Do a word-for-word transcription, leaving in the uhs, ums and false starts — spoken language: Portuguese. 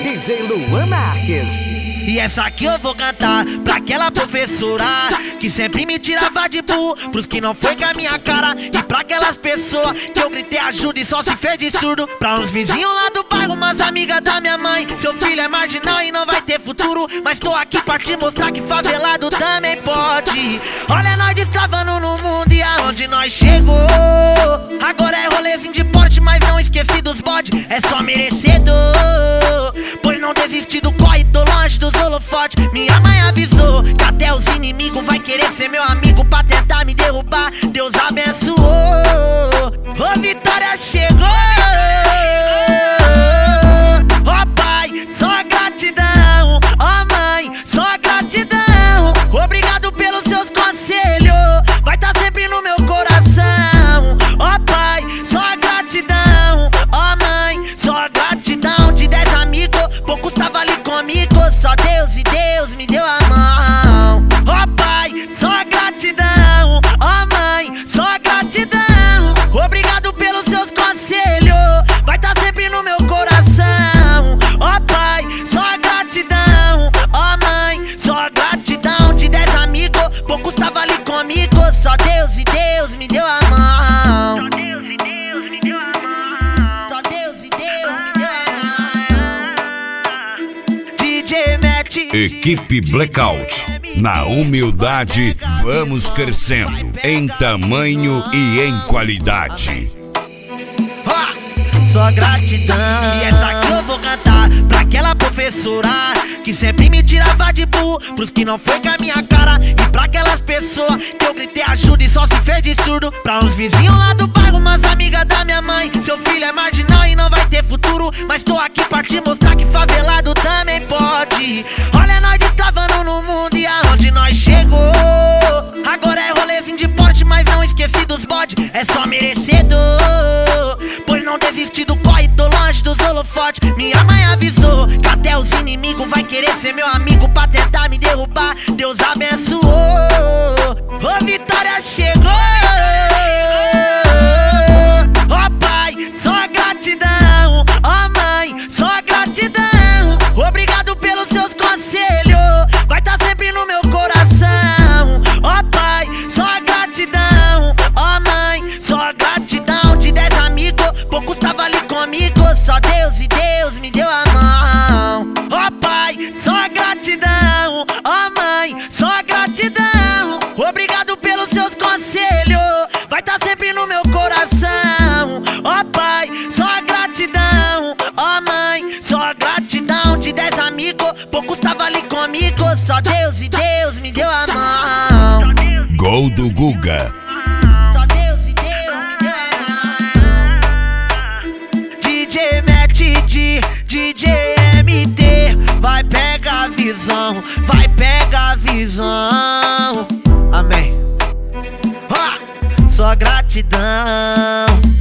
D J Luan Marques. E essa aqui eu vou cantar pra aquela professora que sempre me tirava de burro pros que não foi com a minha cara. E pra aquelas pessoas que eu gritei ajuda e só se fez de surdo. Pra uns vizinhos lá do bairro, umas amigas da minha mãe. Seu filho é marginal e não vai ter futuro, mas tô aqui pra te mostrar que favelado também pode. Olha nós destravando no mundo e aonde nós chegou. Agora é rolezinho de porte, mas não esqueci dos bode. É só merecedor, pois não desisti do corre, tô longe dos holofotes. Minha mãe avisou que até os inimigos vai querer ser meu amigo pra tentar me derrubar. Deus abençoou, ô vitória chegou. Ó pai, só gratidão. Ó mãe, só gratidão. Obrigado pelos seus conselhos, vai tá sempre no meu coração. Ó pai, só gratidão. Ó mãe, só gratidão. De dez amigos, poucos tava ali comigo. Só Deus e Deus me deu a mão. Ó pai, só gratidão. Ó mãe, só gratidão. Obrigado pelos seus conselhos, vai tá sempre no meu coração. Ó pai, só gratidão. Ó mãe, só gratidão. De dez amigos, poucos tava ali comigo. Só Deus e Deus me deu a mão. Só Deus e Deus me deu a mão. Só Deus e Deus me deu a mão. D J Matt, Equipe Blackout. Na humildade, vamos crescendo em tamanho e em qualidade. Só gratidão. E essa aqui eu vou cantar pra aquela professora que sempre me tirava de burro pros que não foi com a minha cara. E pra aquelas pessoas que eu gritei ajuda e só se fez de surdo. Pra uns vizinhos lá do bairro, umas amigas da minha mãe. Seu filho é marginal e não vai ter futuro, mas tô aqui pra te mostrar que favelado também pode. Olha nós destravando no mundo e aonde nós chegou. Agora é rolezinho de porte, mas não esqueci dos bode. É só merecedor, pois não desisti do corre, tô longe dos holofotes. Minha mãe avisou que até os inimigos vai querer ser meu amigo pra tentar me derrubar. Deus abençoou, ô vitória chegou. Ó pai, só gratidão. Ó mãe, só gratidão. Obrigado pelos seus conselhos, vai tá sempre no meu coração. Ó pai, só gratidão. Ó mãe, só gratidão. De dez amigos, poucos tava ali comigo. Só Deus e Deus me deu a mão. Ó pai, só gratidão. Ó mãe, só gratidão. Obrigado pelos seus conselhos, vai tá sempre no meu coração. Ó pai, só gratidão. Ó mãe, só gratidão. De dez amigos, poucos tava ali comigo. Só Deus e Deus me deu a mão. Gol do Guga. Só Deus e Deus me deu a mão. D J Matt, D J M T, vai pegar a visão, vai pegar a visão. Amém. Ó, só gratidão.